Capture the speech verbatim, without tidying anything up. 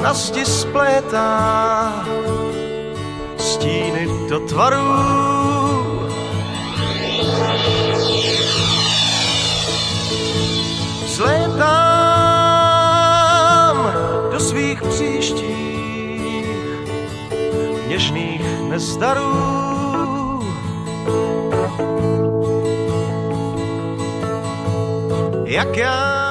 na zdi splétá stíny do tvarů. Zlétám do svých příštích něžných nezdarů. Jak já